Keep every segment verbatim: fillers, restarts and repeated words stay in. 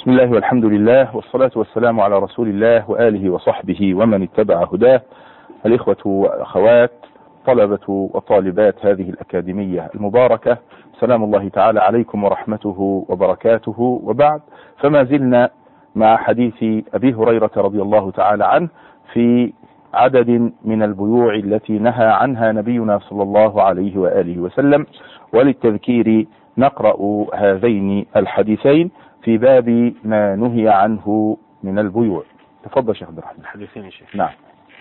بسم الله والحمد لله والصلاة والسلام على رسول الله وآله وصحبه ومن اتبع هداه. الإخوة والأخوات، طلبة وطالبات هذه الأكاديمية المباركة، سلام الله تعالى عليكم ورحمته وبركاته، وبعد، فما زلنا مع حديث أبي هريرة رضي الله تعالى عنه في عدد من البيوع التي نهى عنها نبينا صلى الله عليه وآله وسلم. وللتذكير نقرأ هذين الحديثين في باب ما نهي عنه من البيوع. تفضل شيخ عبد الرحمن. الحديثين يا شيخ. نعم.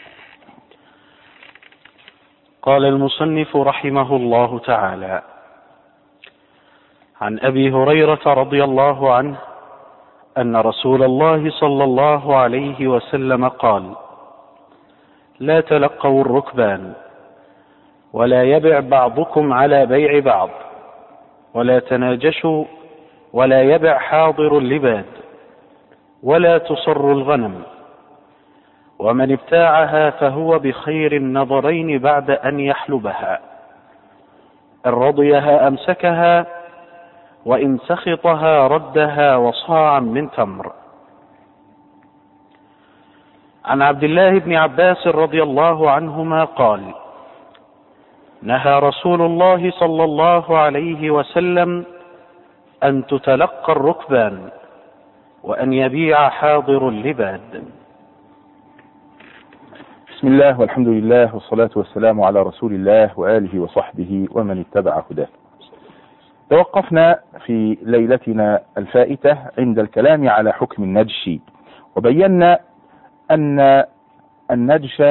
قال المصنف رحمه الله تعالى: عن أبي هريرة رضي الله عنه أن رسول الله صلى الله عليه وسلم قال: لا تلقوا الركبان، ولا يبع بعضكم على بيع بعض، ولا تناجشوا، ولا يبع حاضر اللباد، ولا تصر الغنم، ومن ابتاعها فهو بخير النظرين بعد أن يحلبها، إن رضيها أمسكها، وإن سخطها ردها وصاعا من تمر. عن عبد الله بن عباس رضي الله عنهما قال: نهى رسول الله صلى الله عليه وسلم أن تتلقى الركبان، وأن يبيع حاضر اللباد. بسم الله والحمد لله والصلاة والسلام على رسول الله وآله وصحبه ومن اتبع هداه. توقفنا في ليلتنا الفائتة عند الكلام على حكم النجش، وبينا أن النجش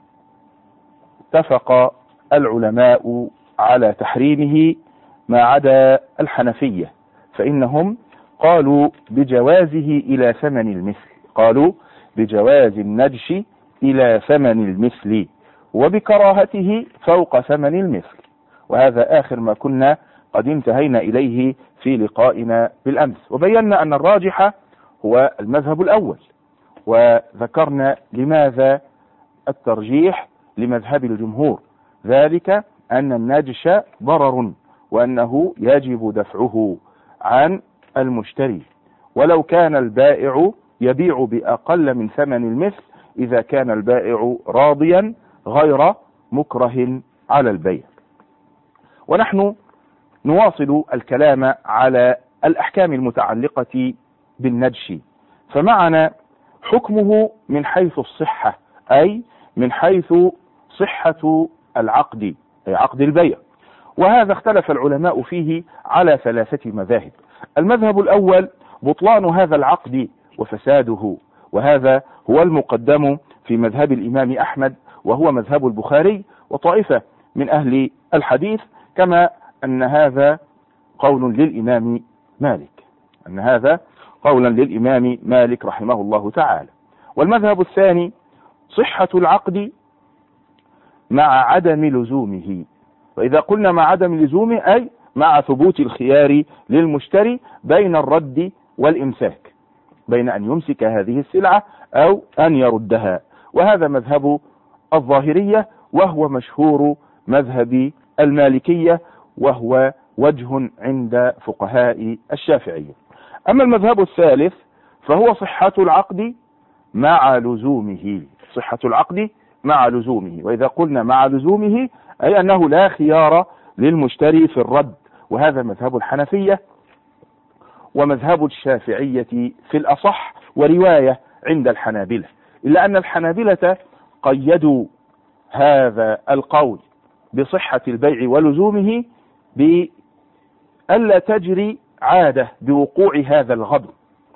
اتفق العلماء على تحريمه ما عدا الحنفية، فإنهم قالوا بجوازه إلى ثمن المثل، قالوا بجواز النجش إلى ثمن المثل، وبكراهته فوق ثمن المثل. وهذا آخر ما كنا قد انتهينا إليه في لقائنا بالأمس، وبينا أن الراجح هو المذهب الأول، وذكرنا لماذا الترجيح لمذهب الجمهور، ذلك أن النجش ضرر، وأنه يجب دفعه عن المشتري، ولو كان البائع يبيع بأقل من ثمن المثل إذا كان البائع راضيا غير مكره على البيع. ونحن نواصل الكلام على الأحكام المتعلقة بالنجش، فمعنا حكمه من حيث الصحة، أي من حيث صحة العقد، أي عقد البيع. وهذا اختلف العلماء فيه على ثلاثة مذاهب. المذهب الأول بطلان هذا العقد وفساده، وهذا هو المقدم في مذهب الإمام أحمد، وهو مذهب البخاري وطائفة من أهل الحديث، كما أن هذا قول للإمام مالك، أن هذا قولا للإمام مالك رحمه الله تعالى. والمذهب الثاني صحة العقد مع عدم لزومه، وإذا قلنا مع عدم لزومه أي مع ثبوت الخيار للمشتري بين الرد والإمساك، بين أن يمسك هذه السلعة أو أن يردها. وهذا مذهب الظاهرية، وهو مشهور مذهب المالكية، وهو وجه عند فقهاء الشافعية. أما المذهب الثالث فهو صحة العقد مع لزومه، صحة العقد مع لزومه. وإذا قلنا مع لزومه أي أنه لا خيار للمشتري في الرد، وهذا مذهب الحنفية ومذهب الشافعية في الأصح، ورواية عند الحنابلة، إلا أن الحنابلة قيدوا هذا القول بصحة البيع ولزومه بألا تجري عادة بوقوع هذا الغبن،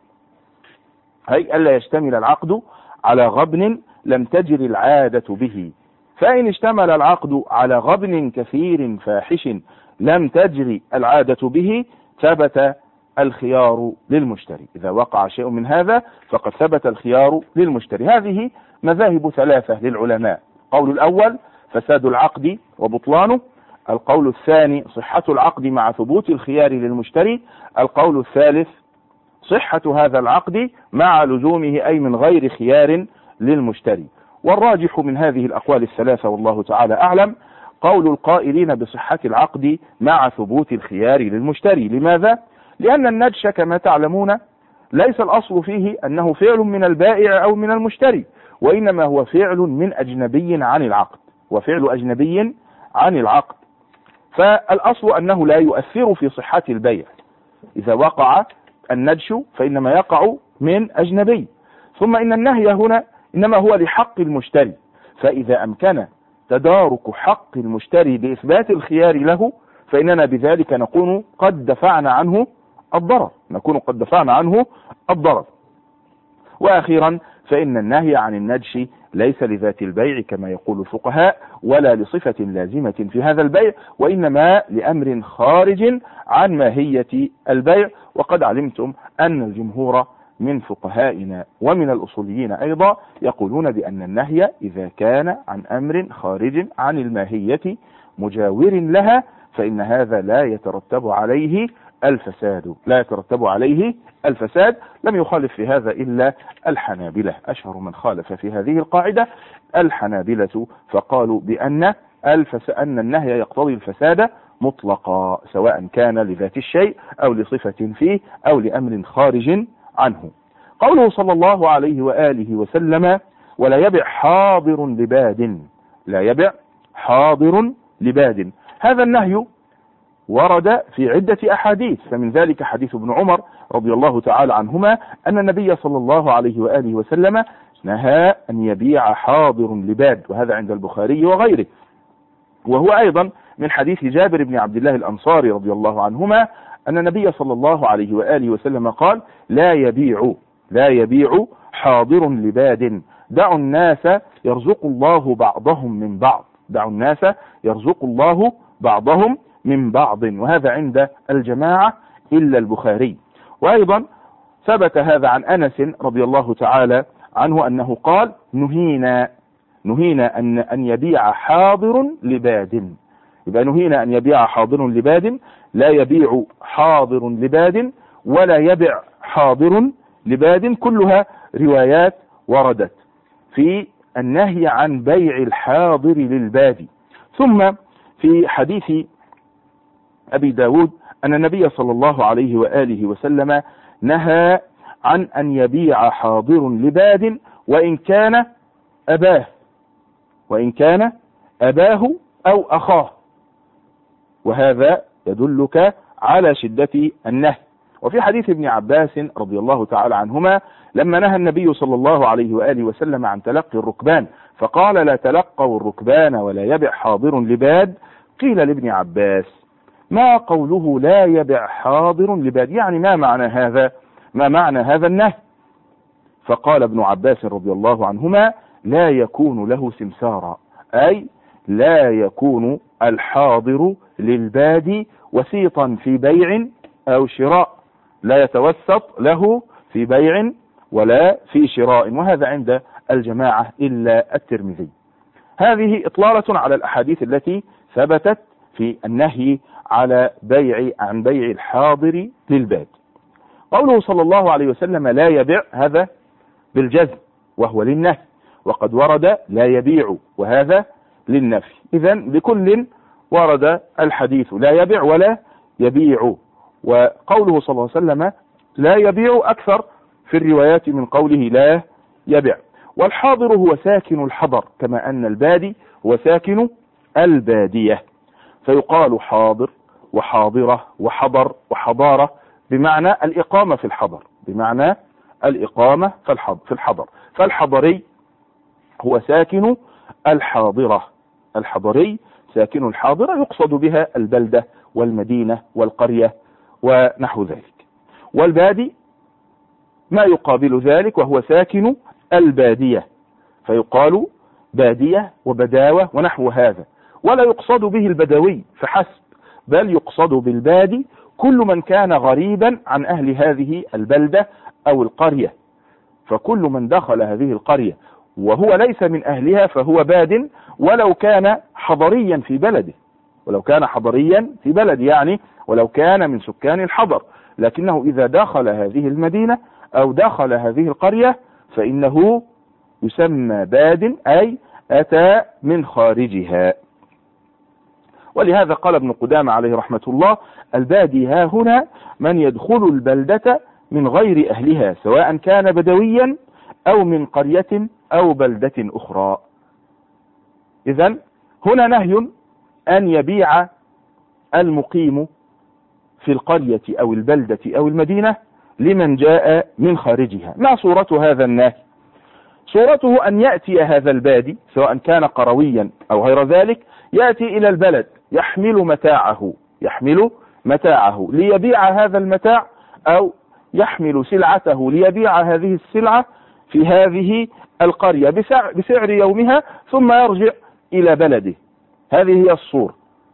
أي ألا يشتمل العقد على غبن لم تجري العادة به. فإن اشتمل العقد على غبن كثير فاحش لم تجري العادة به ثبت الخيار للمشتري. إذا وقع شيء من هذا فقد ثبت الخيار للمشتري. هذه مذاهب ثلاثة للعلماء: القول الأول فساد العقد وبطلانه، القول الثاني صحة العقد مع ثبوت الخيار للمشتري، القول الثالث صحة هذا العقد مع لزومه أي من غير خيار للمشتري. والراجح من هذه الأقوال الثلاثة والله تعالى أعلم قول القائلين بصحة العقد مع ثبوت الخيار للمشتري. لماذا؟ لأن النجش كما تعلمون ليس الأصل فيه أنه فعل من البائع أو من المشتري، وإنما هو فعل من أجنبي عن العقد، وفعل أجنبي عن العقد. فالأصل أنه لا يؤثر في صحة البيع. إذا وقع النجش فإنما يقع من أجنبي. ثم إن النهي هنا إنما هو لحق المشتري، فإذا أمكن تدارك حق المشتري بإثبات الخيار له فإننا بذلك نكون قد دفعنا عنه الضرر نكون قد دفعنا عنه الضرر. وأخيرا فإن النهي عن النجش ليس لذات البيع كما يقول الفقهاء، ولا لصفة لازمة في هذا البيع، وإنما لأمر خارج عن ماهية البيع. وقد علمتم أن الجمهور من فقهائنا ومن الأصوليين أيضا يقولون بأن النهي إذا كان عن أمر خارج عن الماهية مجاور لها فإن هذا لا يترتب عليه الفساد لا يترتب عليه الفساد. لم يخالف في هذا إلا الحنابلة، أشهر من خالف في هذه القاعدة الحنابلة، فقالوا بأن الفس أن النهي يقتضي الفساد مطلقا، سواء كان لذات الشيء أو لصفة فيه أو لأمر خارج عنه. قوله صلى الله عليه وآله وسلم: ولا يبع حاضر لباد لا يبع حاضر لباد. هذا النهي ورد في عدة أحاديث، فمن ذلك حديث ابن عمر رضي الله تعالى عنهما أن النبي صلى الله عليه وآله وسلم نهى أن يبيع حاضر لباد، وهذا عند البخاري وغيره. وهو أيضا من حديث جابر بن عبد الله الأنصاري رضي الله عنهما أن النبي صلى الله عليه وآله وسلم قال: لا يبيع لا يبيع حاضر لباد، دعوا الناس يرزق الله بعضهم من بعض دعوا الناس يرزق الله بعضهم من بعض وهذا عند الجماعة إلا البخاري. وأيضا ثبت هذا عن أنس رضي الله تعالى عنه أنه قال: نهينا نهينا أن أن يبيع حاضر لباد. يبقى نهينا أن يبيع حاضر لباد، لا يبيع حاضر لباد ولا يبيع حاضر لباد، كلها روايات وردت في النهي عن بيع الحاضر للباد. ثم في حديث أبي داود أن النبي صلى الله عليه وآله وسلم نهى عن أن يبيع حاضر لباد وإن كان أباه وإن كان أباه أو أخاه، وهذا يدلك على شدة النهي. وفي حديث ابن عباس رضي الله تعالى عنهما لما نهى النبي صلى الله عليه وآله وسلم عن تلقي الركبان فقال: لا تلقوا الركبان ولا يبع حاضر لباد، قيل لابن عباس: ما قوله لا يبع حاضر لباد؟ يعني ما معنى هذا ما معنى هذا النهي؟ فقال ابن عباس رضي الله عنهما: لا يكون له سمسارا، أي لا يكون الحاضر للباد وسيطا في بيع أو شراء، لا يتوسط له في بيع ولا في شراء، وهذا عند الجماعة إلا الترمذي. هذه إطلالة على الأحاديث التي ثبتت في النهي على بيع عن بيع الحاضر للباد. قوله صلى الله عليه وسلم لا يبيع، هذا بالجزم وهو للنهي، وقد ورد لا يبيع وهذا للنفي. إذن لكل ورد الحديث لا يبيع ولا يبيع. وقوله صلى الله عليه وسلم لا يبيع أكثر في الروايات من قوله لا يبيع. والحاضر هو ساكن الحضر، كما أن البادي هو ساكن البادية، فيقال حاضر وحاضرة وحضر وحضارة بمعنى الإقامة في الحضر بمعنى الإقامة في الحضر. فالحضري هو ساكن الحاضرة الحضري ساكن الحاضرة يقصد بها البلدة والمدينة والقرية ونحو ذلك. والبادي ما يقابل ذلك وهو ساكن البادية، فيقال بادية وبداوة ونحو هذا، ولا يقصد به البدوي فحسب، بل يقصد بالبادي كل من كان غريبا عن أهل هذه البلدة أو القرية، فكل من دخل هذه القرية وهو ليس من أهلها فهو باد، ولو كان حضريا في بلده ولو كان حضريا في بلد يعني ولو كان من سكان الحضر، لكنه إذا دخل هذه المدينة أو دخل هذه القرية فإنه يسمى باد، أي أتى من خارجها. ولهذا قال ابن قدامة عليه رحمة الله: البادي ها هنا من يدخل البلدة من غير أهلها سواء كان بدويا أو من قرية أو بلدة أخرى. إذن هنا نهي أن يبيع المقيم في القرية أو البلدة أو المدينة لمن جاء من خارجها. ما صورة هذا النهي؟ صورته أن يأتي هذا البادي سواء كان قرويا أو غير ذلك، يأتي إلى البلد يحمل متاعه يحمل متاعه ليبيع هذا المتاع، أو يحمل سلعته ليبيع هذه السلعة في هذه القرية بسعر, بسعر يومها، ثم يرجع إلى بلده. هذه هي الصورة.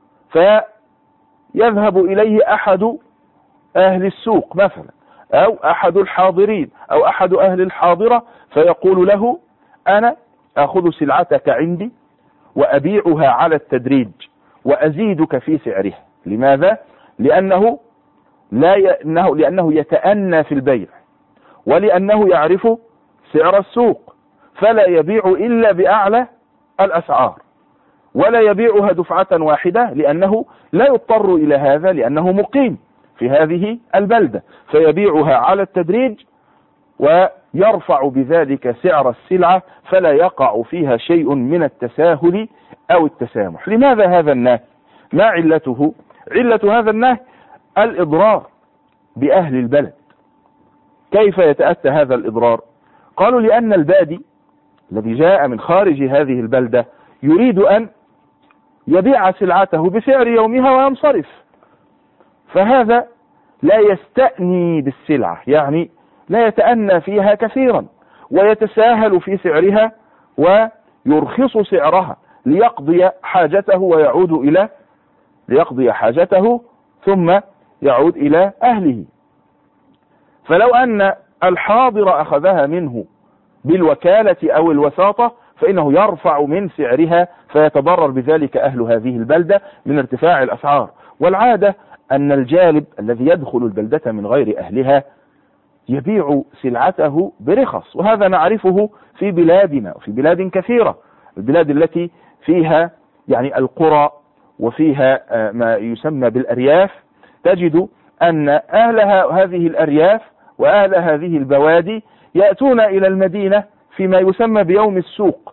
فيذهب إليه أحد أهل السوق مثلا، أو أحد الحاضرين، أو أحد أهل الحاضرة، فيقول له أنا أخذ سلعتك عندي وأبيعها على التدريج وأزيدك في سعرها. لماذا؟ لأنه لا ي... لأنه يتأنى في البيع، ولأنه يعرف سعر السوق، فلا يبيع إلا بأعلى الأسعار، ولا يبيعها دفعة واحدة، لأنه لا يضطر إلى هذا، لأنه مقيم في هذه البلدة، فيبيعها على التدريج ويرفع بذلك سعر السلعة، فلا يقع فيها شيء من التساهل أو التسامح. لماذا هذا النهي؟ ما علته؟ علة هذا النهي الإضرار بأهل البلد. كيف يتأتى هذا الإضرار؟ قالوا لأن البادي الذي جاء من خارج هذه البلدة يريد أن يبيع سلعته بسعر يومها وينصرف، فهذا لا يستأني بالسلعة، يعني لا يتأنى فيها كثيرا ويتساهل في سعرها ويرخص سعرها ليقضي حاجته ويعود إلى ليقضي حاجته ثم يعود إلى أهله. فلو أن الحاضر أخذها منه بالوكالة أو الوساطة فإنه يرفع من سعرها، فيتضرر بذلك أهل هذه البلدة من ارتفاع الأسعار. والعادة أن الجالب الذي يدخل البلدة من غير أهلها يبيع سلعته برخص، وهذا نعرفه في بلادنا وفي بلاد كثيرة، البلاد التي فيها يعني القرى وفيها ما يسمى بالأرياف، تجد أن أهل هذه الأرياف وأهل هذه البوادي يأتون إلى المدينة فيما يسمى بيوم السوق،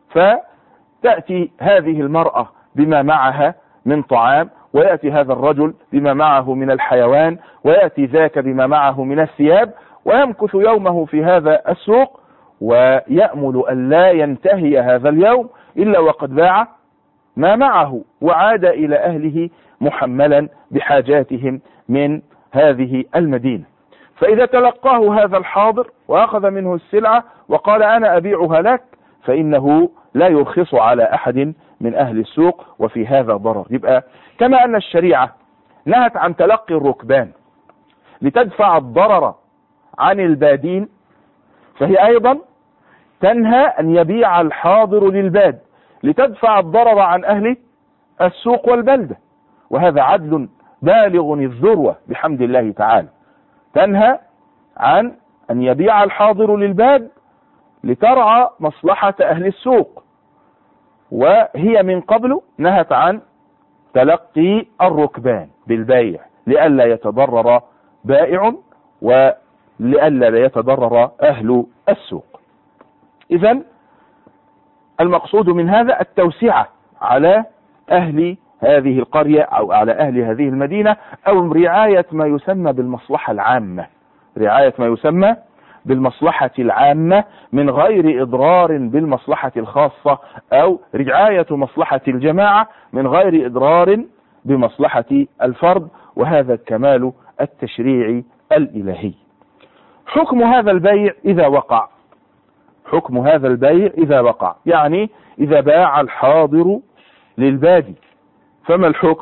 فتأتي هذه المرأة بما معها من طعام، ويأتي هذا الرجل بما معه من الحيوان، ويأتي ذاك بما معه من الثياب، ويمكث يومه في هذا السوق، ويأمل أن لا ينتهي هذا اليوم إلا وقد باع ما معه وعاد إلى أهله محملا بحاجاتهم من هذه المدينة. فإذا تلقاه هذا الحاضر وأخذ منه السلعة وقال أنا أبيعها لك، فإنه لا يرخص على أحد من أهل السوق، وفي هذا ضرر. يبقى كما أن الشريعة نهت عن تلقي الركبان لتدفع الضرر عن البادين، فهي أيضا تنهى أن يبيع الحاضر للباد لتدفع الضرر عن أهل السوق والبلدة، وهذا عدل بالغ الذروة بحمد الله تعالى. تنهى عن أن يبيع الحاضر للباد لترعى مصلحة أهل السوق، وهي من قبل نهت عن تلقي الركبان بالبيع لئلا يتضرر بائع ولئلا يتضرر أهل السوق. إذن المقصود من هذا التوسعة على أهل هذه القرية أو على أهل هذه المدينة، أو رعاية ما يسمى بالمصلحة العامة، رعاية ما يسمى بالمصلحة العامة من غير إضرار بالمصلحة الخاصة، أو رعاية مصلحة الجماعة من غير إضرار بمصلحة الفرد، وهذا كمال التشريع الإلهي. حكم هذا البيع إذا وقع، حكم هذا البيع إذا وقع يعني إذا باع الحاضر للبادي، فما الحكم؟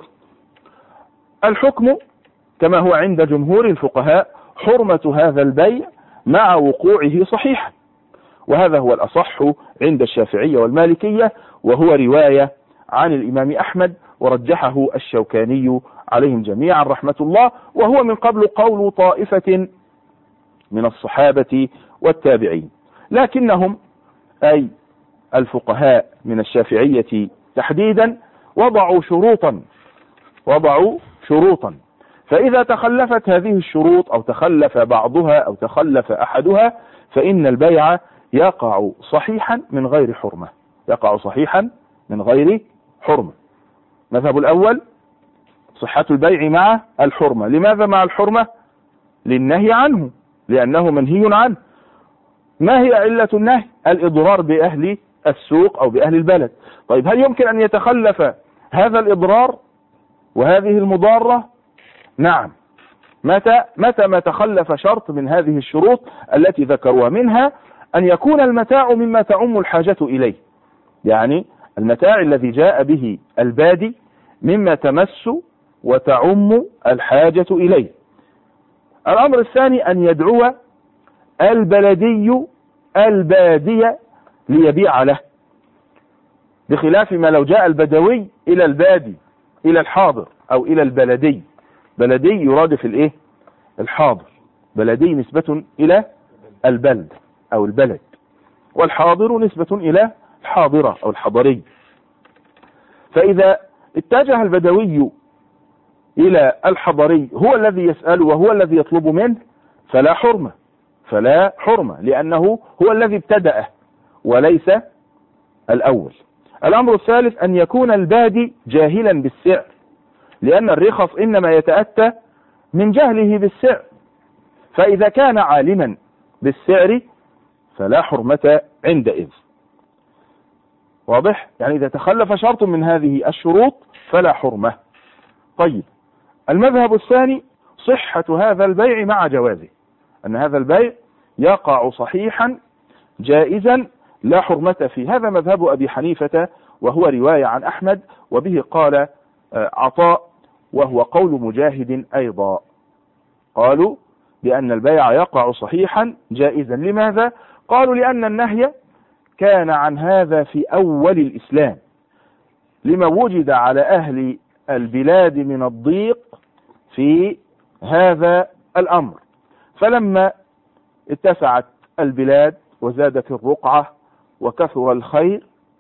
الحكم كما هو عند جمهور الفقهاء حرمة هذا البيع مع وقوعه صحيحا، وهذا هو الأصح عند الشافعية والمالكية، وهو رواية عن الإمام أحمد ورجحه الشوكاني عليهم جميعا رحمة الله، وهو من قبل قول طائفة من الصحابة والتابعين. لكنهم أي الفقهاء من الشافعية تحديدا وضعوا شروطا وضعوا شروطا فإذا تخلفت هذه الشروط أو تخلف بعضها أو تخلف أحدها فإن البيع يقع صحيحا من غير حرمة، يقع صحيحا من غير حرمة. مذهب الأول صحة البيع مع الحرمة. لماذا مع الحرمة؟ للنهي عنه، لأنه منهي عنه. ما هي علة النهي؟ الإضرار بأهل السوق أو بأهل البلد. طيب هل يمكن أن يتخلف هذا الإضرار وهذه المضارة؟ نعم، متى متى ما تخلف شرط من هذه الشروط التي ذكروها، منها أن يكون المتاع مما تعم الحاجة إليه، يعني المتاع الذي جاء به البادي مما تمس وتعم الحاجة إليه. الأمر الثاني أن يدعو البلدي البادية ليبيع له، بخلاف ما لو جاء البدوي إلى البادي إلى الحاضر أو إلى البلدي. بلدي يرادف الإيه؟ الحاضر. بلدي نسبة إلى البلد أو البلد، والحاضر نسبة إلى الحاضرة أو الحضري. فإذا اتجه البدوي إلى الحضري هو الذي يسأل وهو الذي يطلب منه فلا حرمة، فلا حرمة لأنه هو الذي ابتدأه وليس الأول. الأمر الثالث أن يكون البادي جاهلا بالسعر، لأن الرخص إنما يتأتى من جهله بالسعر، فإذا كان عالما بالسعر فلا حرمة عندئذ. واضح؟ يعني إذا تخلف شرط من هذه الشروط فلا حرمة. طيب المذهب الثاني صحة هذا البيع مع جوازه، أن هذا البيع يقع صحيحا جائزا لا حرمة فيه. هذا مذهب أبي حنيفة وهو رواية عن أحمد، وبه قال عطاء وهو قول مجاهد أيضا، قالوا بأن البيع يقع صحيحا جائزا. لماذا؟ قالوا لأن النهي كان عن هذا في أول الإسلام لما وجد على أهل البلاد من الضيق في هذا الأمر، فلما اتسعت البلاد وزادت الرقعة وكثر الخير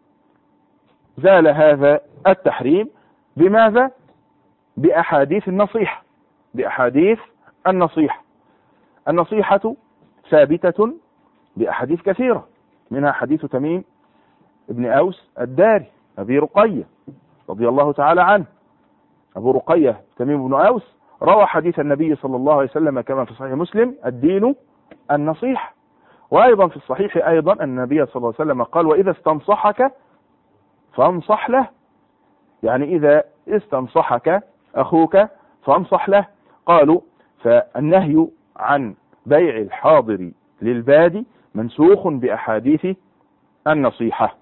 زال هذا التحريم. بماذا؟ بأحاديث النصيحة، بأحاديث النصيحة. النصيحة ثابتة بأحاديث كثيرة، منها حديث تميم ابن أوس الداري أبي رقية رضي الله تعالى عنه. أبو رقية تميم بن أوس روى حديث النبي صلى الله عليه وسلم كما في صحيح مسلم: الدين النصيحة. وأيضا في الصحيح أيضا أن النبي صلى الله عليه وسلم قال: وإذا استنصحك فانصح له، يعني إذا استنصحك أخوك فانصح له. قالوا فالنهي عن بيع الحاضر للبادي منسوخ بأحاديث النصيحة.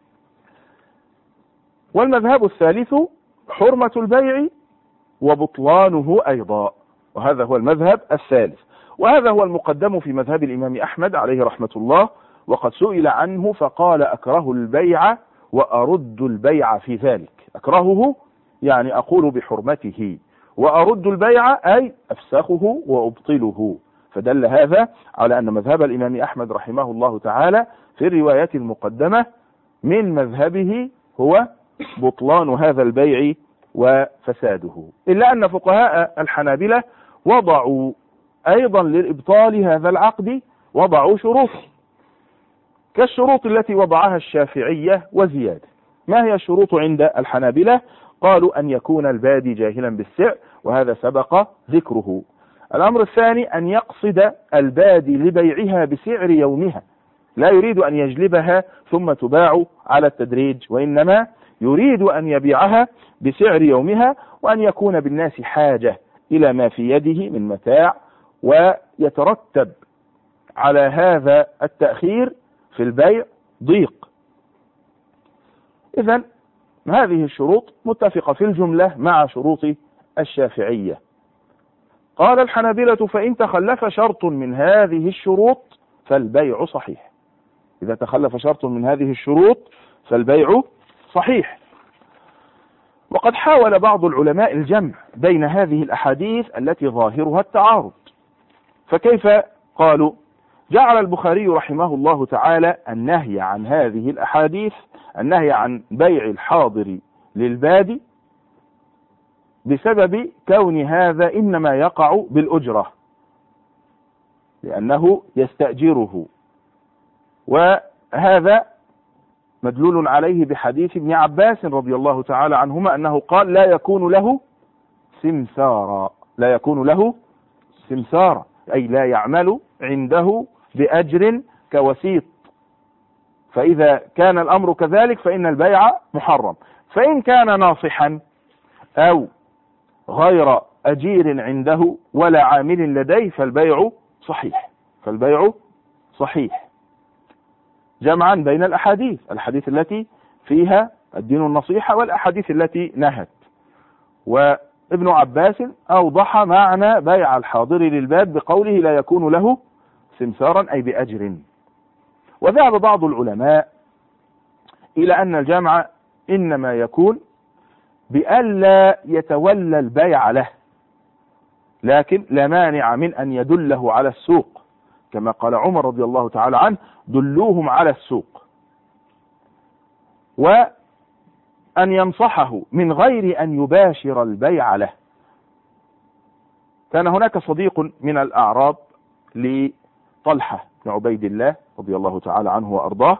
والمذهب الثالث حرمة البيع وبطلانه أيضا، وهذا هو المذهب الثالث، وهذا هو المقدم في مذهب الإمام أحمد عليه رحمة الله. وقد سئل عنه فقال: أكره البيع وأرد البيع في ذلك. أكرهه يعني أقول بحرمته، وأرد البيع أي أفسخه وأبطله. فدل هذا على أن مذهب الإمام أحمد رحمه الله تعالى في الروايات المقدمة من مذهبه هو بطلان هذا البيع وفساده، إلا أن فقهاء الحنابلة وضعوا أيضا لإبطال هذا العقد وضعوا شروط كالشروط التي وضعها الشافعية وزيادة. ما هي الشروط عند الحنابلة؟ قالوا أن يكون البادي جاهلا بالسعر، وهذا سبق ذكره. الأمر الثاني أن يقصد البادي لبيعها بسعر يومها، لا يريد أن يجلبها ثم تباع على التدريج، وإنما يريد أن يبيعها بسعر يومها، وأن يكون بالناس حاجة إلى ما في يده من متاع، ويترتب على هذا التأخير في البيع ضيق. إذن هذه الشروط متفقة في الجملة مع شروط الشافعية. قال الحنابلة: فإن تخلف شرط من هذه الشروط فالبيع صحيح. إذا تخلف شرط من هذه الشروط فالبيع صحيح. وقد حاول بعض العلماء الجمع بين هذه الأحاديث التي ظاهرها التعارض، فكيف؟ قالوا: جعل البخاري رحمه الله تعالى النهي عن هذه الأحاديث، النهي عن بيع الحاضر للبادي، بسبب كون هذا إنما يقع بالأجرة، لأنه يستأجره، وهذا مدلول عليه بحديث ابن عباس رضي الله تعالى عنهما أنه قال لا يكون له سمسارا، لا يكون له سمسارا، أي لا يعمل عنده بأجر كوسيط. فإذا كان الأمر كذلك فإن البيع محرم. فإن كان ناصحا أو غير أجير عنده ولا عامل لديه فالبيع صحيح، فالبيع صحيح، جمعا بين الأحاديث، الحديث التي فيها الدين النصيحة والأحاديث التي نهت. وابن عباس أوضح معنى بيع الحاضر للباد بقوله لا يكون له سمسارا أي بأجر. وذهب بعض العلماء إلى أن الجمع إنما يكون بألا يتولى البيع له، لكن لا مانع من أن يدله على السوق، كما قال عمر رضي الله تعالى عنه دلوهم على السوق، وأن ينصحه من غير أن يباشر البيع له. كان هناك صديق من الأعراب لطلحة بن عبيد الله رضي الله تعالى عنه وأرضاه،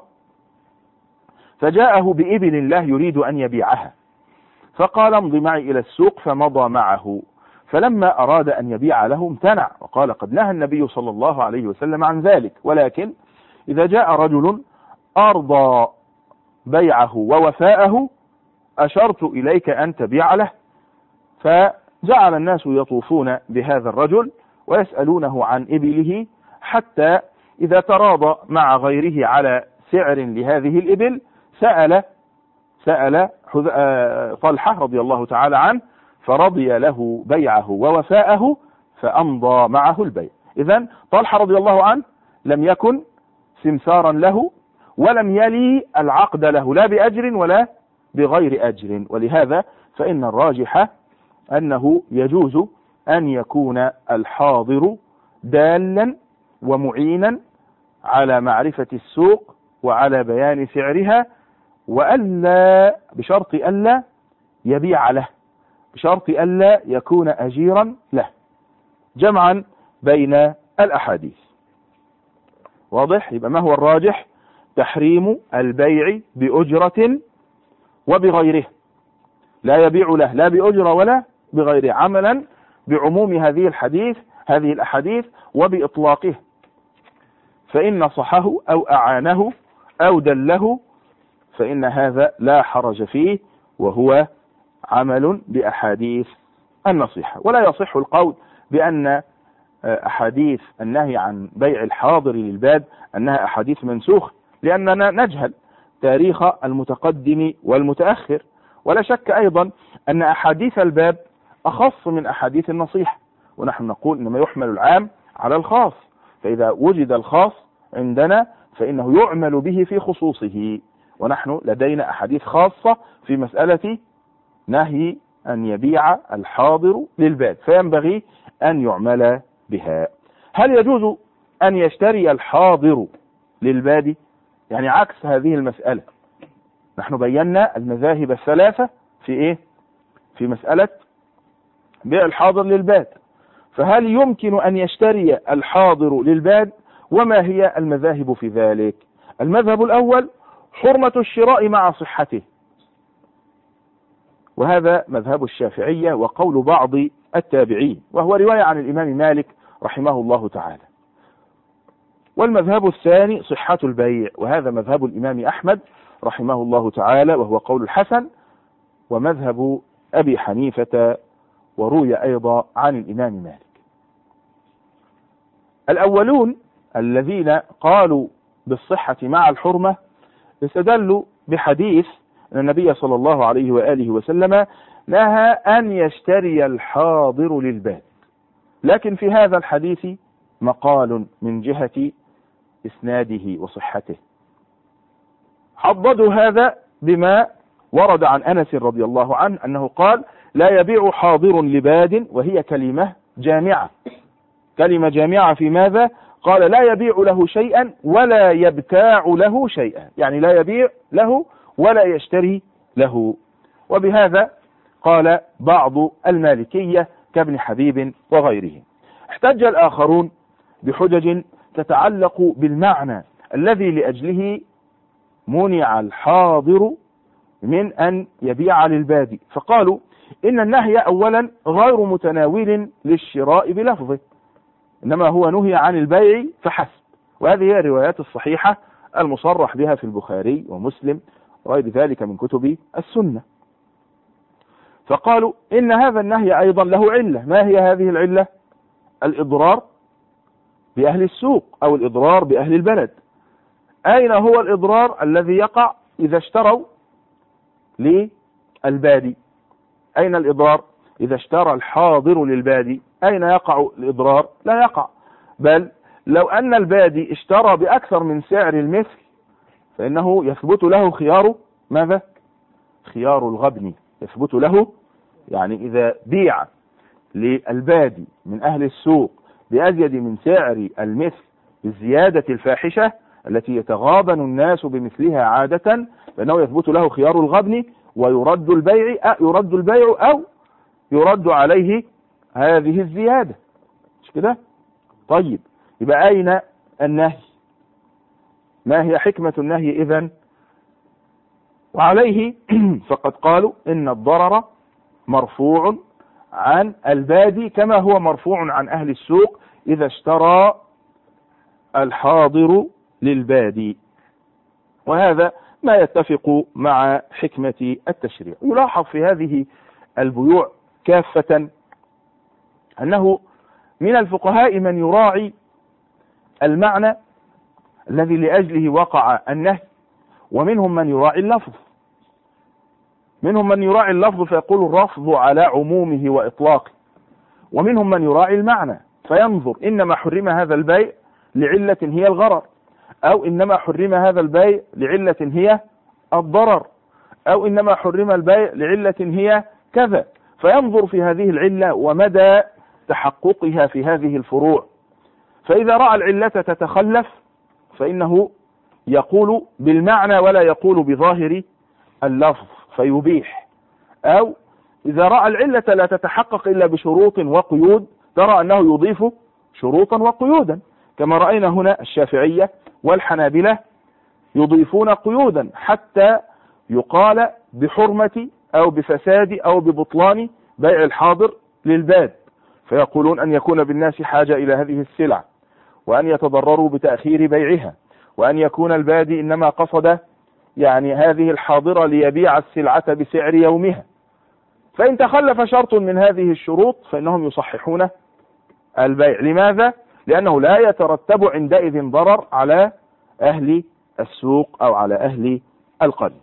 فجاءه بإبل الله يريد أن يبيعها، فقال امض معي إلى السوق، فمضى معه، فلما أراد أن يبيع له امتنع وقال قد نهى النبي صلى الله عليه وسلم عن ذلك، ولكن إذا جاء رجل أرضى بيعه ووفاءه أشرت إليك أن تبيع له. فجعل الناس يطوفون بهذا الرجل ويسألونه عن إبله، حتى إذا تراضى مع غيره على سعر لهذه الإبل سأل سأل طلحة رضي الله تعالى عنه فرضي له بيعه ووفاءه فأمضى معه البيع. إذن طلحة رضي الله عنه لم يكن سمسارا له ولم يلي العقد له لا بأجر ولا بغير أجر، ولهذا فإن الراجح أنه يجوز أن يكون الحاضر دالا ومعينا على معرفة السوق وعلى بيان سعرها، وألا بشرط ألا يبيع له، بشرط ألا يكون أجيرا له، جمعا بين الأحاديث. واضح؟ يبقى ما هو الراجح؟ تحريم البيع بأجرة وبغيره، لا يبيع له لا بأجرة ولا بغيره، عملا بعموم هذه الحديث هذه الأحاديث وبإطلاقه. فإن نصحه أو أعانه أو دله فإن هذا لا حرج فيه، وهو عمل بأحاديث النصيحة. ولا يصح القول بأن أحاديث النهي عن بيع الحاضر للباد أنها أحاديث منسوخ، لأننا نجهل تاريخ المتقدم والمتأخر. ولا شك أيضا أن أحاديث الباب أخص من أحاديث النصيحة، ونحن نقول إنما يحمل العام على الخاص، فإذا وجد الخاص عندنا فإنه يعمل به في خصوصه، ونحن لدينا أحاديث خاصة في مسألة نهي أن يبيع الحاضر للباد، فينبغي أن يعمل بها. هل يجوز أن يشتري الحاضر للباد؟ يعني عكس هذه المسألة، نحن بينا المذاهب الثلاثة في إيه؟ في مسألة بيع الحاضر للباد، فهل يمكن أن يشتري الحاضر للباد؟ وما هي المذاهب في ذلك؟ المذهب الأول حرمة الشراء مع صحته، وهذا مذهب الشافعية وقول بعض التابعين، وهو رواية عن الإمام مالك رحمه الله تعالى. والمذهب الثاني صحة البيع، وهذا مذهب الإمام أحمد رحمه الله تعالى، وهو قول الحسن ومذهب أبي حنيفة، وروي أيضا عن الإمام مالك. الأولون الذين قالوا بالصحة مع الحرمة استدلوا بحديث أن النبي صلى الله عليه وآله وسلم نهى أن يشتري الحاضر للباد، لكن في هذا الحديث مقال من جهة إسناده وصحته. حضدوا هذا بما ورد عن أنس رضي الله عنه أنه قال لا يبيع حاضر لباد، وهي كلمة جامعة، كلمة جامعة في ماذا؟ قال لا يبيع له شيئا ولا يبتاع له شيئا، يعني لا يبيع له ولا يشتري له. وبهذا قال بعض المالكية كابن حبيب وغيره. احتج الآخرون بحجج تتعلق بالمعنى الذي لأجله منع الحاضر من أن يبيع للبادي، فقالوا إن النهي أولا غير متناول للشراء بلفظه، إنما هو نهي عن البيع فحسب، وهذه هي الروايات الصحيحة المصرح بها في البخاري ومسلم وغير ذلك من كتب السنة. فقالوا إن هذا النهي أيضا له علة. ما هي هذه العلة؟ الإضرار بأهل السوق أو الإضرار بأهل البلد. أين هو الإضرار الذي يقع إذا اشتروا للبادي؟ أين الإضرار؟ إذا اشترى الحاضر للبادي أين يقع الإضرار؟ لا يقع. بل لو أن البادي اشترى بأكثر من سعر المثل فإنه يثبت له خيار ماذا؟ خيار الغبن، يثبت له، يعني إذا بيع للبادي من أهل السوق بأزيد من سعر المثل بالزيادة الفاحشة التي يتغابن الناس بمثلها عادة، فإنه يثبت له خيار الغبن ويرد البيع يرد البيع أو يرد عليه هذه الزيادة، مش كده؟ طيب يبقى أين النهي؟ ما هي حكمة النهي إذن؟ وعليه فقد قالوا إن الضرر مرفوع عن البادي كما هو مرفوع عن أهل السوق إذا اشترى الحاضر للبادي، وهذا ما يتفق مع حكمة التشريع. يلاحظ في هذه البيوع كافة أنه من الفقهاء من يراعي المعنى الذي لأجله وقع النهي، ومنهم من يراعي اللفظ. منهم من يراعي اللفظ فيقول الرفض على عمومه وإطلاقه، ومنهم من يراعي المعنى فينظر إنما حرم هذا البيع لعلة هي الغرر، أو إنما حرم هذا البيع لعلة هي الضرر، أو إنما حرم البيع لعلة هي كذا، فينظر في هذه العلة ومدى تحققها في هذه الفروع. فإذا رأى العلة تتخلف فإنه يقول بالمعنى ولا يقول بظاهر اللفظ فيبيح، أو إذا رأى العلة لا تتحقق إلا بشروط وقيود ترى أنه يضيف شروطا وقيودا، كما رأينا هنا الشافعية والحنابلة يضيفون قيودا حتى يقال بحرمة أو بفساد أو ببطلان بيع الحاضر للباد، فيقولون أن يكون بالناس حاجة إلى هذه السلع، وأن يتضرروا بتأخير بيعها، وأن يكون البادي إنما قصد يعني هذه الحاضرة ليبيع السلعة بسعر يومها. فإن تخلف شرط من هذه الشروط فإنهم يصححون البيع. لماذا؟ لأنه لا يترتب عندئذ ضرر على أهل السوق أو على أهل القرية.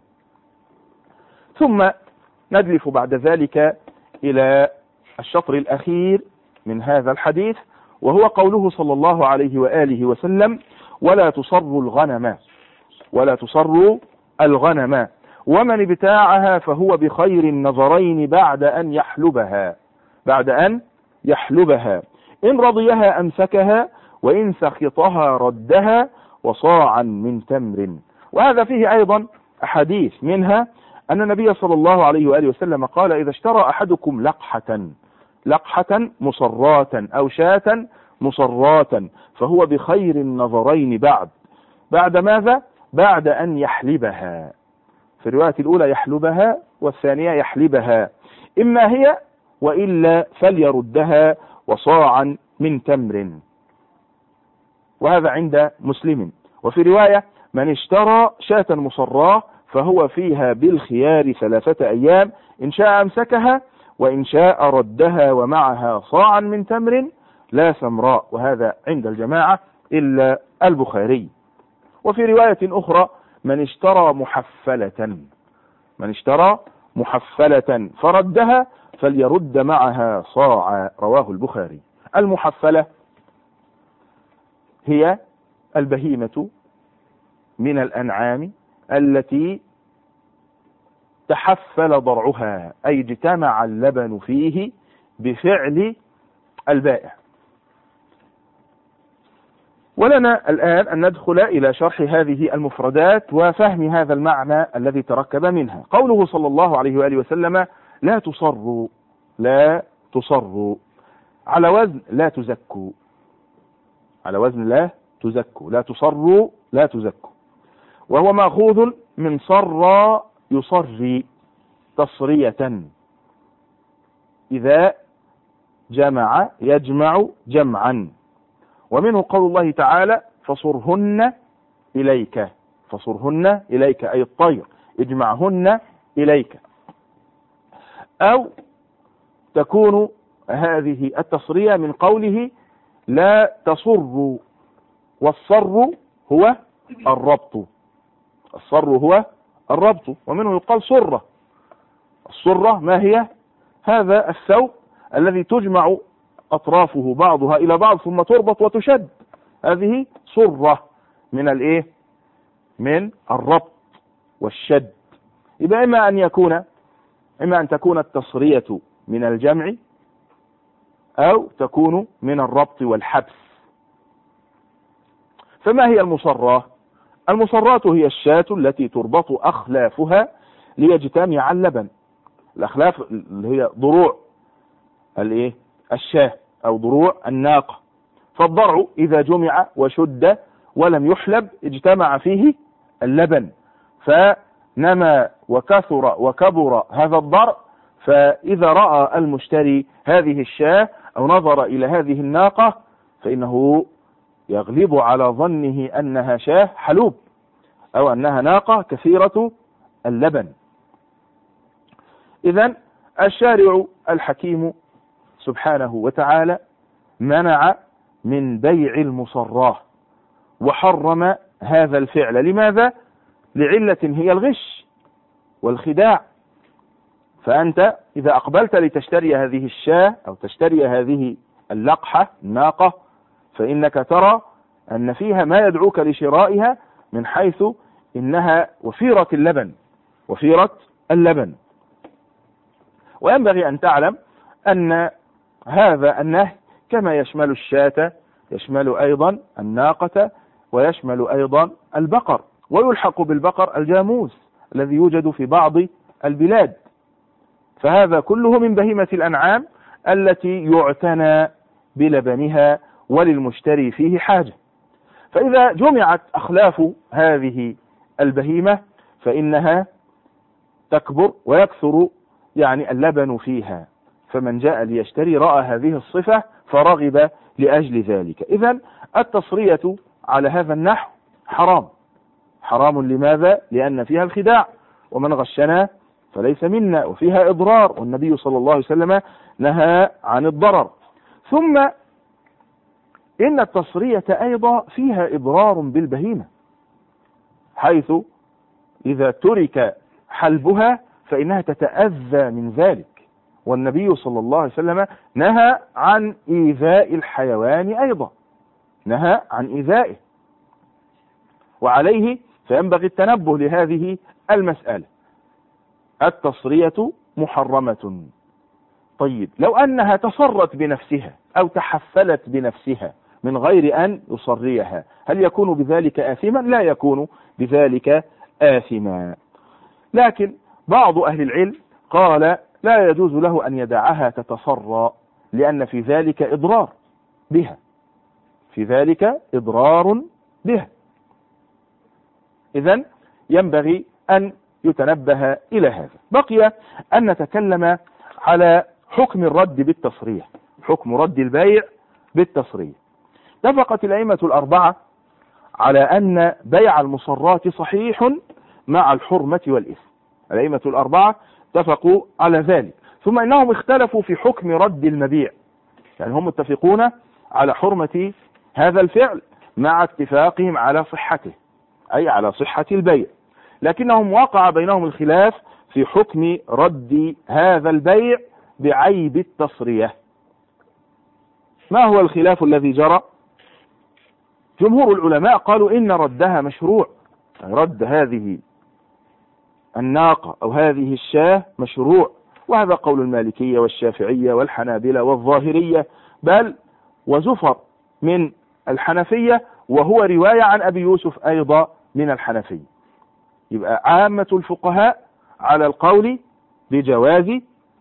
ثم ندلف بعد ذلك إلى الشطر الأخير من هذا الحديث، وهو قوله صلى الله عليه وآله وسلم: ولا تصروا الغنم ولا تصروا الغنم ومن ابتاعها فهو بخير النظرين بعد أن يحلبها بعد أن يحلبها إن رضيها أمسكها وإن سخطها ردها وصاعا من تمر. وهذا فيه أيضا أحاديث، منها أن النبي صلى الله عليه وآله وسلم قال: إذا اشترى أحدكم لقحة لقحة مصرات أو شاة مصرات فهو بخير النظرين بعد بعد ماذا؟ بعد أن يحلبها. في الرواية الأولى يحلبها والثانية يحلبها، إما هي وإلا فليردها وصاعا من تمر. وهذا عند مسلم. وفي رواية: من اشترى شاة مصراه فهو فيها بالخيار ثلاثة أيام إن شاء أمسكها وإن شاء ردها ومعها صاعا من تمر لا سمراء. وهذا عند الجماعة إلا البخاري. وفي رواية أخرى: من اشترى محفلة من اشترى محفلة فردها فليرد معها صاعا. رواه البخاري. المحفلة هي البهيمة من الأنعام التي تحفل ضرعها، أي اجتمع اللبن فيه بفعل البائع. ولنا الآن أن ندخل إلى شرح هذه المفردات وفهم هذا المعنى الذي تركب منها. قوله صلى الله عليه وآله وسلم: لا تصروا، لا تصروا، على وزن لا تزكوا، على وزن لا تزكوا، لا تصروا لا تزكوا، وهو مأخوذ من صر يصري تصرية، إذا جمع يجمع جمعا. ومنه قول الله تعالى فصرهن إليك، فصرهن إليك أي الطير، اجمعهن إليك. أو تكون هذه التصرية من قوله لا تصر، والصر هو الربط، الصر هو الربط. ومنه يقال صرة، الصرة ما هي؟ هذا الثوب الذي تجمع أطرافه بعضها إلى بعض ثم تربط وتشد، هذه صرة من الإيه؟ من الربط والشد. يبقى إما أن يكون إما أن تكون التصرية من الجمع أو تكون من الربط والحبس. فما هي المصراه؟ المصرات هي الشاة التي تربط أخلافها ليجتمع اللبن. الأخلاف اللي هي ضروع الايه؟ الشاة أو ضروع الناقة. فالضرع إذا جمع وشد ولم يحلب اجتمع فيه اللبن، فنمى وكثر وكبر هذا الضرع. فإذا رأى المشتري هذه الشاة أو نظر إلى هذه الناقة فإنه يغلب على ظنه أنها شاة حلوب أو أنها ناقة كثيرة اللبن. إذن الشارع الحكيم سبحانه وتعالى منع من بيع المصراه وحرم هذا الفعل. لماذا؟ لعلة هي الغش والخداع. فأنت إذا أقبلت لتشتري هذه الشاة أو تشتري هذه اللقحة الناقة فإنك ترى أن فيها ما يدعوك لشرائها من حيث إنها وفيرة اللبن، وفيرة اللبن. وينبغي أن تعلم أن هذا النهي كما يشمل الشاة يشمل أيضا الناقة ويشمل أيضا البقر، ويلحق بالبقر الجاموس الذي يوجد في بعض البلاد. فهذا كله من بهيمة الأنعام التي يعتنى بلبنها وللمشتري فيه حاجة. فإذا جمعت أخلاف هذه البهيمة فإنها تكبر ويكثر يعني اللبن فيها، فمن جاء ليشتري رأى هذه الصفة فرغب لأجل ذلك. إذن التصرية على هذا النحو حرام. حرام لماذا؟ لأن فيها الخداع، ومن غشنا فليس منا، وفيها إضرار، والنبي صلى الله عليه وسلم نهى عن الضرر. ثم إن التصرية أيضا فيها إضرار بالبهيمة، حيث إذا ترك حلبها فإنها تتأذى من ذلك، والنبي صلى الله عليه وسلم نهى عن إيذاء الحيوان أيضا، نهى عن إيذائه. وعليه فينبغي التنبه لهذه المسألة. التصرية محرمة. طيب لو أنها تصرت بنفسها أو تحفلت بنفسها من غير أن يصريها هل يكون بذلك آثما؟ لا يكون بذلك آثما. لكن بعض أهل العلم قال لا يجوز له أن يدعها تتصرى، لأن في ذلك إضرار بها، في ذلك إضرار بها. إذن ينبغي أن يتنبه إلى هذا. بقي أن نتكلم على حكم الرد بالتصريح، حكم رد البيع بالتصريح. اتفقت الأئمة الأربعة على أن بيع المصرات صحيح مع الحرمة والإثم. الأئمة الأربعة اتفقوا على ذلك. ثم إنهم اختلفوا في حكم رد المبيع، يعني هم متفقون على حرمة هذا الفعل مع اتفاقهم على صحته، أي على صحة البيع، لكنهم وقع بينهم الخلاف في حكم رد هذا البيع بعيب التصرية. ما هو الخلاف الذي جرى؟ جمهور العلماء قالوا إن ردها مشروع، رد هذه الناقة أو هذه الشاة مشروع، وهذا قول المالكية والشافعية والحنابلة والظاهرية، بل وزفر من الحنفية، وهو رواية عن أبي يوسف أيضا من الحنفية. يبقى عامة الفقهاء على القول بجواز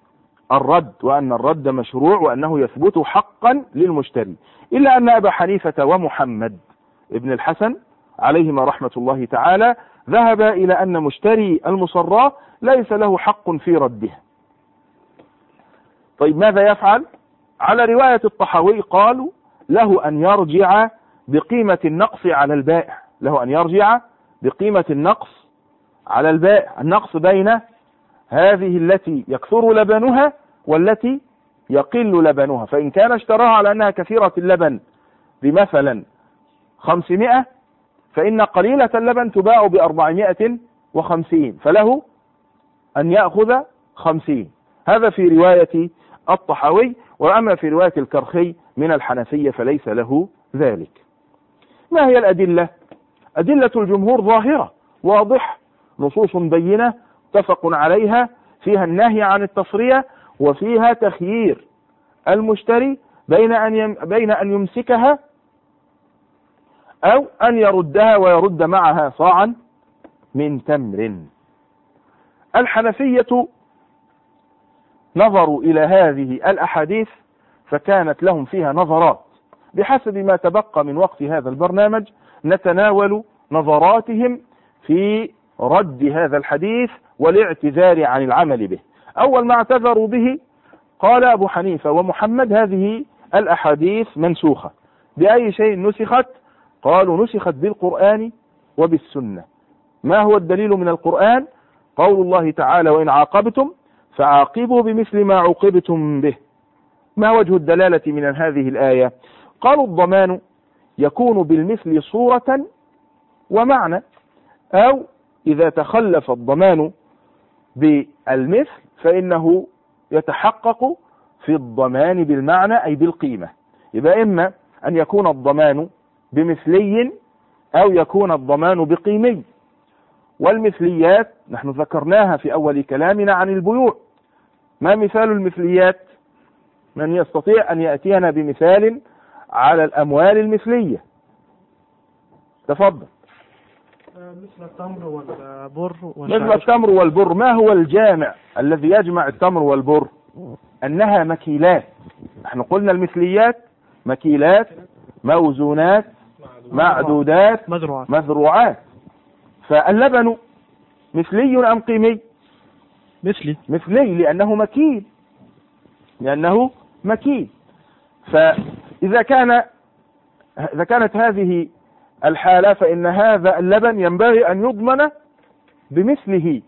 الرد، وأن الرد مشروع وأنه يثبت حقا للمشتري، إلا أن أبا حنيفة ومحمد ابن الحسن عليهما رحمة الله تعالى ذهب إلى أن مشتري المصراة ليس له حق في ردها. طيب ماذا يفعل؟ على رواية الطحاوي قالوا له أن يرجع بقيمة النقص على البائع، له أن يرجع بقيمة النقص على البائع، النقص بين هذه التي يكثر لبنها والتي يقل لبنها. فإن كان اشتراها على أنها كثيرة اللبن بمثلا خمسمائة، فإن قليلة اللبن تباع بأربعمائة وخمسين، فله أن يأخذ خمسين. هذا في رواية الطحاوي، وأما في رواية الكرخي من الحنفية فليس له ذلك. ما هي الأدلة؟ أدلة الجمهور ظاهرة واضح، نصوص بينة متفق عليها، فيها النهي عن التصرية، وفيها تخيير المشتري بين أن بين أن يمسكها أو أن يردها ويرد معها صاعا من تمر. الحنفية نظروا إلى هذه الأحاديث فكانت لهم فيها نظرات، بحسب ما تبقى من وقت هذا البرنامج نتناول نظراتهم في رد هذا الحديث والاعتذار عن العمل به. أول ما اعتذروا به قال أبو حنيفة ومحمد هذه الأحاديث منسوخة. بأي شيء نسخت؟ قالوا نسخت بالقرآن وبالسنة. ما هو الدليل من القرآن؟ قول الله تعالى وإن عاقبتم فعاقبوا بمثل ما عوقبتم به. ما وجه الدلالة من هذه الآية؟ قالوا الضمان يكون بالمثل صورة ومعنى، أو إذا تخلف الضمان بالمثل فإنه يتحقق في الضمان بالمعنى أي بالقيمة. يبقى إما أن يكون الضمان بمثلي أو يكون الضمان بقيمي. والمثليات نحن ذكرناها في أول كلامنا عن البيوع. ما مثال المثليات؟ من يستطيع أن يأتينا بمثال على الأموال المثلية؟ تفضل. مثل التمر والبر. مثل التمر والبر. ما هو الجامع الذي يجمع التمر والبر؟ أنها مكيلات. نحن قلنا المثليات مكيلات، موزونات، معدودات، مزروعات. مزروعات. فاللبن مثلي أم قيمي؟ مثلي. مثلي لأنه مكيل، لأنه مكيل. فإذا كان إذا كانت هذه الحالة فإن هذا اللبن ينبغي أن يضمن بمثله،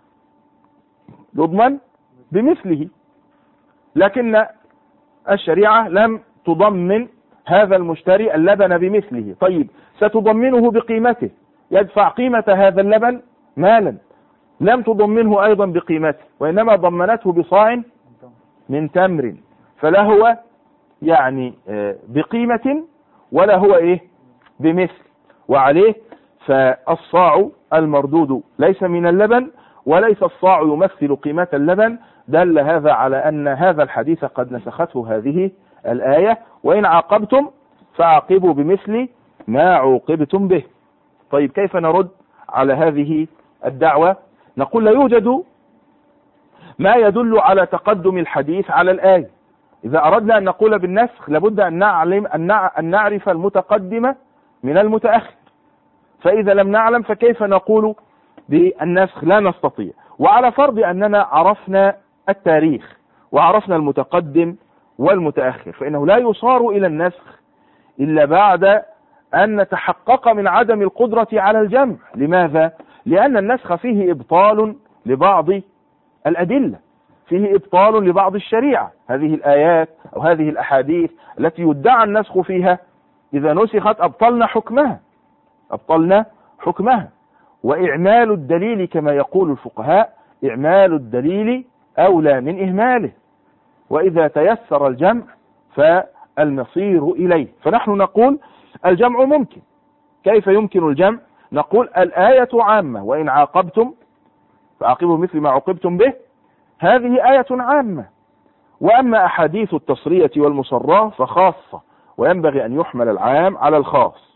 يضمن بمثله، لكن الشريعة لم تضمن هذا المشتري اللبن بمثله. طيب ستضمنه بقيمته، يدفع قيمة هذا اللبن مالا، لم تضمنه أيضا بقيمته، وإنما ضمنته بصاع من تمر، فلا هو يعني بقيمة ولا هو إيه بمثل. وعليه فالصاع المردود ليس من اللبن، وليس الصاع يمثل قيمة اللبن. دل هذا على أن هذا الحديث قد نسخته هذه الآية وإن عاقبتم فعاقبوا بمثل ما عوقبتم به. طيب كيف نرد على هذه الدعوة؟ نقول لا يوجد ما يدل على تقدم الحديث على الآية. إذا أردنا أن نقول بالنسخ لابد أن نعلم أن نعرف المتقدم من المتأخر، فإذا لم نعلم فكيف نقول بالنسخ؟ لا نستطيع. وعلى فرض أننا عرفنا التاريخ وعرفنا المتقدم والمتأخر فإنه لا يصار إلى النسخ إلا بعد أن نتحقق من عدم القدرة على الجمع. لماذا؟ لأن النسخ فيه إبطال لبعض الأدلة، فيه إبطال لبعض الشريعة. هذه الآيات أو هذه الأحاديث التي يدعى النسخ فيها إذا نسخت أبطلنا حكمها، أبطلنا حكمها. وإعمال الدليل كما يقول الفقهاء، إعمال الدليل أولى من إهماله، وإذا تيسر الجمع فالمصير إليه. فنحن نقول الجمع ممكن. كيف يمكن الجمع؟ نقول الآية عامة وإن عاقبتم فعاقبوا مثل ما عوقبتم به، هذه آية عامة. وأما أحاديث التصرية والمصراة فخاصة، وينبغي أن يحمل العام على الخاص.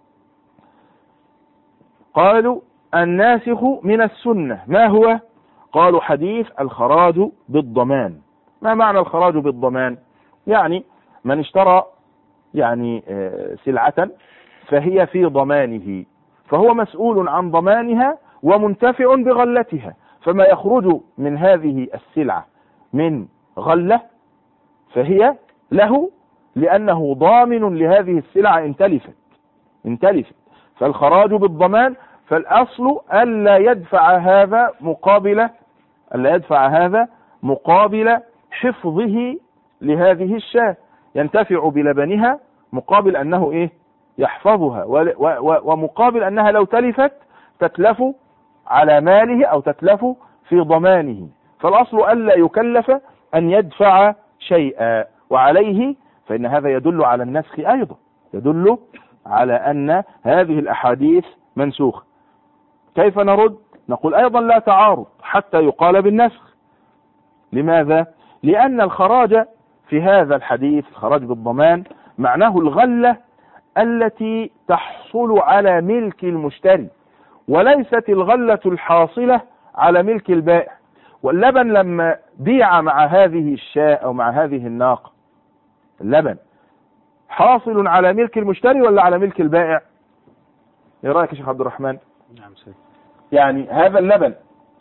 قالوا الناسخ من السنة ما هو؟ قالوا حديث الخراج بالضمان. ما معنى الخراج بالضمان؟ يعني من اشترى يعني سلعة فهي في ضمانه، فهو مسؤول عن ضمانها ومنتفع بغلتها، فما يخرج من هذه السلعة من غلة فهي له، لأنه ضامن لهذه السلعة إن تلفت إن تلفت فالخراج بالضمان. فالأصل ألا يدفع هذا مقابل ألا يدفع هذا مقابل حفظه لهذه الشاة، ينتفع بلبنها مقابل أنه إيه يحفظها، ومقابل أنها لو تلفت تتلف على ماله أو تتلف في ضمانه. فالأصل ألا يكلف أن يدفع شيئا، وعليه فإن هذا يدل على النسخ أيضا، يدل على أن هذه الأحاديث منسوخة. كيف نرد؟ نقول أيضا لا تعارض حتى يقال بالنسخ. لماذا؟ لأن الخراج في هذا الحديث، الخراج بالضمان، معناه الغلة التي تحصل على ملك المشتري، وليست الغلة الحاصلة على ملك البائع. واللبن لما بيع مع هذه الشاة أو مع هذه الناقة، اللبن حاصل على ملك المشتري ولا على ملك البائع؟ ايه رأيك يا شيخ عبد الرحمن؟ نعم سيد. يعني هذا اللبن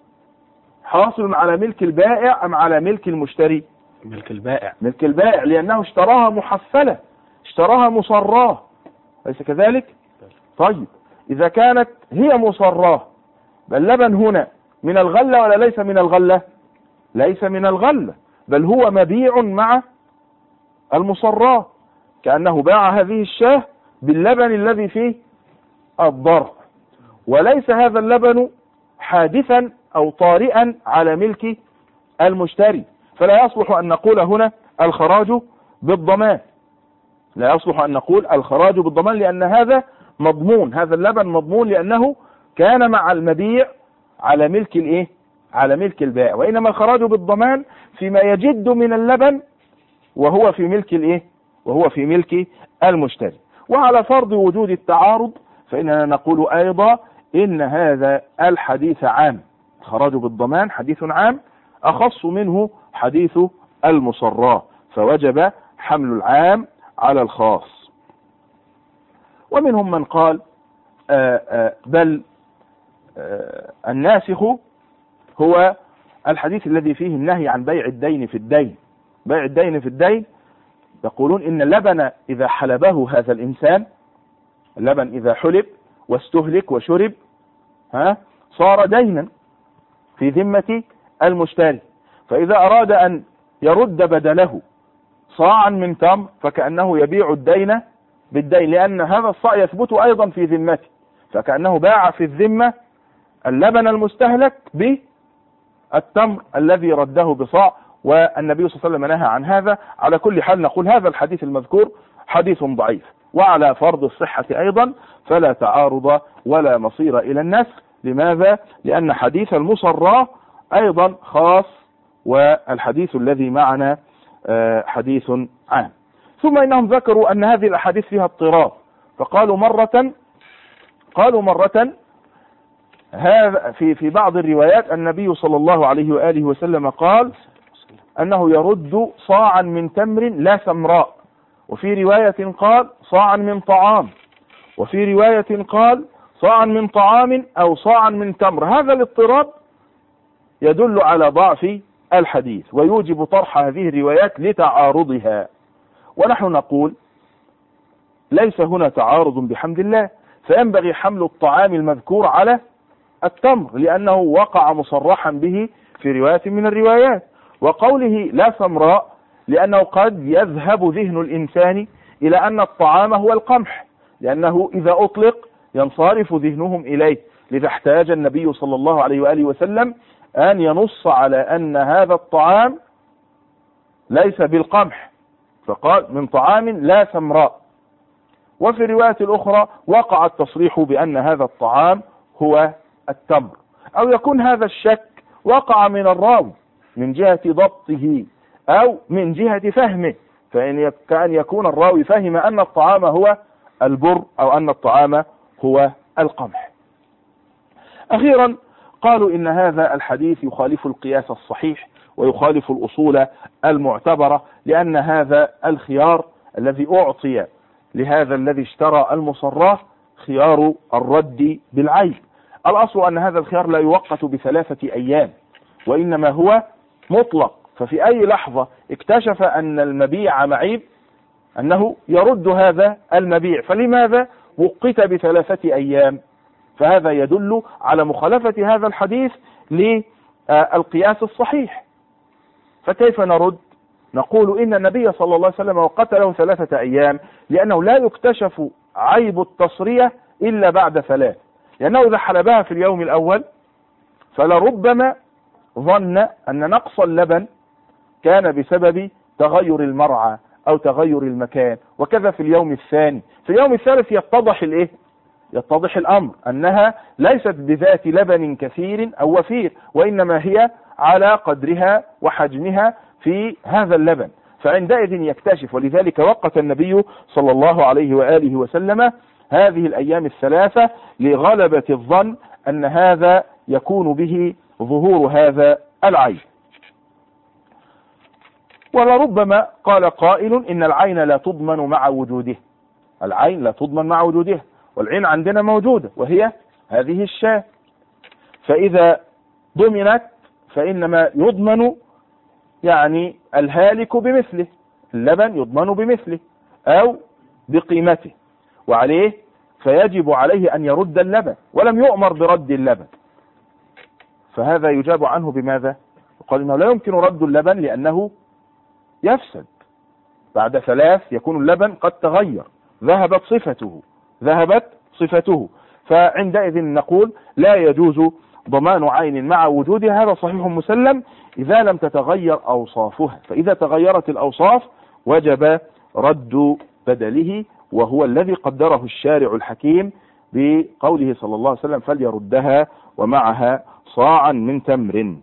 حاصل على ملك البائع أم على ملك المشتري؟ ملك البائع. ملك البائع، لأنه اشتراها محفلة، اشتراها مصراه، أليس كذلك؟ طيب إذا كانت هي مصراه، فاللبن هنا من الغلة ولا ليس من الغلة؟ ليس من الغلة، بل هو مبيع مع المصراه، كأنه باع هذه الشاة باللبن الذي فيه الضرع، وليس هذا اللبن حادثا أو طارئا على ملك المشتري. فلا يصلح أن نقول هنا الخراج بالضمان، لا يصلح أن نقول الخراج بالضمان، لأن هذا مضمون، هذا اللبن مضمون لأنه كان مع المبيع على ملك الايه؟ على ملك البائع. وإنما الخراج بالضمان فيما يجد من اللبن وهو في ملك الايه؟ وهو في ملك المشتري. وعلى فرض وجود التعارض فإننا نقول أيضا إن هذا الحديث عام، الخراج بالضمان حديث عام أخص منه حديث المصراه، فوجب حمل العام على الخاص. ومنهم من قال آآ آآ بل آآ الناسخ هو الحديث الذي فيه النهي عن بيع الدين في الدين. بيع الدين في الدين يقولون إن اللبن إذا حلبه هذا الإنسان، اللبن إذا حلب واستهلك وشرب ها صار دينا في ذمة المشتري، فإذا أراد أن يرد بدله صاعا من تمر فكأنه يبيع الدين بالدين، لأن هذا الصاع يثبت أيضا في ذمته، فكأنه باع في الذمة اللبن المستهلك بالتمر الذي رده بصاع، والنبي صلى الله عليه وسلم نهى عن هذا. على كل حال نقول هذا الحديث المذكور حديث ضعيف، وعلى فرض الصحة أيضا فلا تعارض ولا مصير إلى النسخ. لماذا؟ لأن حديث المصراه أيضا خاص، والحديث الذي معنا حديث عام. ثم إنهم ذكروا أن هذه الأحاديث فيها اضطراب، فقالوا مرة قالوا مرة هذا في في بعض الروايات النبي صلى الله عليه وآله وسلم قال أنه يرد صاعا من تمر لا سمراء، وفي رواية قال صاعا من طعام، وفي رواية قال صاعا من طعام أو صاعا من تمر. هذا الاضطراب يدل على ضعف الحديث ويوجب طرح هذه الروايات لتعارضها. ونحن نقول ليس هنا تعارض بحمد الله، فينبغي حمل الطعام المذكور على التمر لأنه وقع مصرحا به في رواية من الروايات، وقوله لا سمراء لأنه قد يذهب ذهن الإنسان إلى أن الطعام هو القمح، لأنه إذا أطلق ينصرف ذهنهم إليه، لذا احتاج النبي صلى الله عليه وآله وسلم أن ينص على أن هذا الطعام ليس بالقمح، فقال من طعام لا سمراء. وفي الرواية الأخرى وقع التصريح بأن هذا الطعام هو التمر، أو يكون هذا الشك وقع من الراوي من جهة ضبطه أو من جهة فهمه، فإن كان يكون الراوي فهم أن الطعام هو البر أو أن الطعام هو القمح. أخيرا قالوا إن هذا الحديث يخالف القياس الصحيح، ويخالف الأصول المعتبرة، لأن هذا الخيار الذي أعطي لهذا الذي اشترى المصراه خيار الرد بالعيب. الأصل أن هذا الخيار لا يوقت بثلاثة أيام، وإنما هو مطلق، ففي أي لحظة اكتشف أن المبيع معيب أنه يرد هذا المبيع. فلماذا وقت بثلاثة أيام؟ فهذا يدل على مخالفة هذا الحديث للقياس الصحيح. فكيف نرد؟ نقول إن النبي صلى الله عليه وسلم وقت له ثلاثة أيام، لأنه لا يكتشف عيب التصرية إلا بعد ثلاث، لأنه إذا حلبها في اليوم الأول فلربما ظن أن نقص اللبن كان بسبب تغير المرعى أو تغير المكان، وكذا في اليوم الثاني. في اليوم الثالث يتضح الإيه؟ يتضح الأمر أنها ليست بذات لبن كثير أو وفير، وإنما هي على قدرها وحجمها في هذا اللبن، فعندئذ يكتشف. ولذلك وقت النبي صلى الله عليه وآله وسلم هذه الأيام الثلاثة لغلبة الظن أن هذا يكون به ظهور هذا العيب. ولربما قال قائل إن العين لا تضمن مع وجوده، العين لا تضمن مع وجودها، والعين عندنا موجودة وهي هذه الشاة، فإذا ضمنت فإنما يضمن يعني الهالك بمثله، اللبن يضمن بمثله أو بقيمته، وعليه فيجب عليه أن يرد اللبن، ولم يؤمر برد اللبن. فهذا يجاب عنه بماذا؟ قال إنه لا يمكن رد اللبن لأنه يفسد بعد ثلاث، يكون اللبن قد تغير، ذهبت صفته ذهبت صفته فعندئذ نقول لا يجوز ضمان عين مع وجودها. هذا صحيح مسلم إذا لم تتغير أوصافها، فإذا تغيرت الأوصاف وجب رد بدله، وهو الذي قدره الشارع الحكيم بقوله صلى الله عليه وسلم فليردها ومعها صاعا من تمر.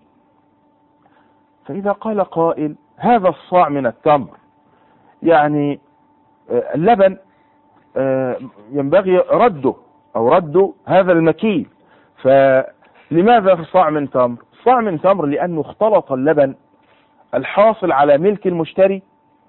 فإذا قال قائل هذا الصاع من التمر، يعني اللبن ينبغي رده أو رد هذا المكيل، فلماذا في صاع من تمر؟ صاع من تمر لأنه اختلط اللبن الحاصل على ملك المشتري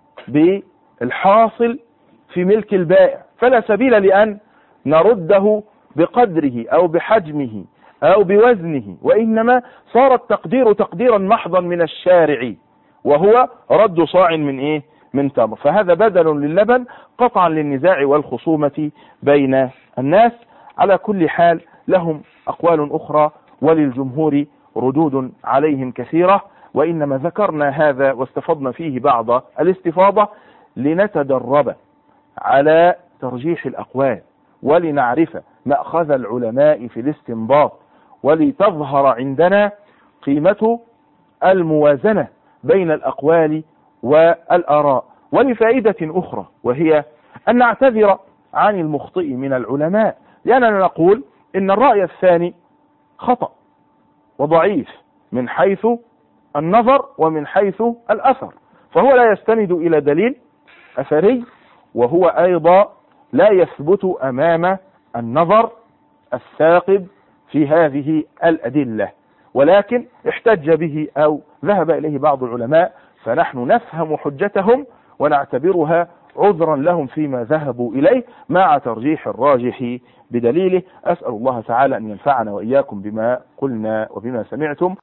بالحاصل في ملك البائع، فلا سبيل لأن نرده بقدره أو بحجمه أو بوزنه، وإنما صار التقدير تقديرا محضا من الشارع، وهو رد صاع من إيه؟ من تمر. فهذا بدل للبن قطعا للنزاع والخصومة بين الناس. على كل حال لهم أقوال أخرى وللجمهور ردود عليهم كثيرة، وإنما ذكرنا هذا واستفضنا فيه بعض الاستفاضة لنتدرب على ترجيح الأقوال، ولنعرف مأخذ العلماء في الاستنباط، ولتظهر عندنا قيمة الموازنة بين الأقوال والآراء. ولفائدة أخرى، وهي أن نعتذر عن المخطئ من العلماء، لأننا نقول إن الرأي الثاني خطأ وضعيف من حيث النظر ومن حيث الأثر، فهو لا يستند إلى دليل أثري، وهو أيضا لا يثبت أمام النظر الثاقب في هذه الأدلة، ولكن احتج به أو ذهب إليه بعض العلماء، فنحن نفهم حجتهم ونعتبرها عذرا لهم فيما ذهبوا إليه مع ترجيح الراجح بدليله. أسأل الله تعالى أن ينفعنا وإياكم بما قلنا وبما سمعتم.